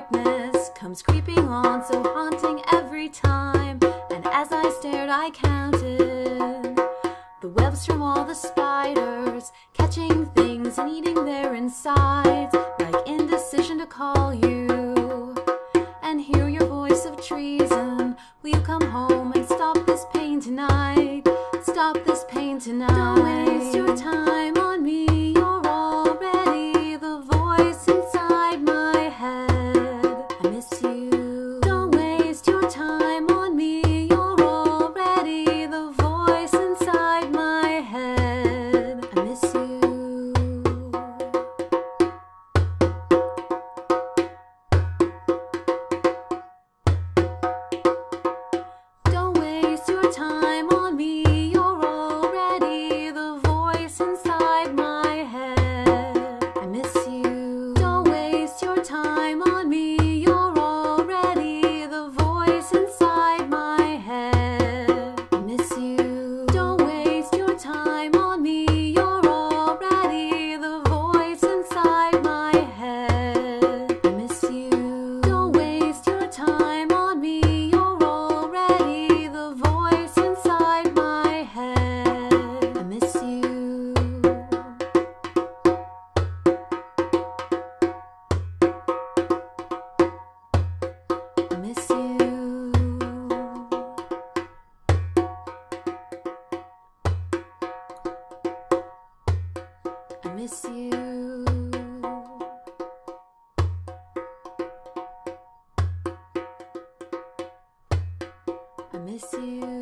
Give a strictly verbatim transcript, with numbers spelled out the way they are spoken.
darkness comes creeping on, so haunting every time. And as I stared, I counted the webs from all the spiders, catching things and eating their insides, like indecision to call you and hear your voice of treason. Will you come home and stop this pain tonight? Stop this pain tonight. Don't waste your time on me. You're already the voice inside my head. I miss you. Don't waste your time on me. You're already the voice inside my head. I miss you. Don't waste your time on me. You're already the voice inside my head. I miss you. Don't waste your time on me. You're already the voice inside my head. I miss you. Don't waste your time on me. You're already the voice inside my head. I miss you. Don't waste your time on me. You're already the voice inside my head. I miss you. I miss you. I miss you. I miss you.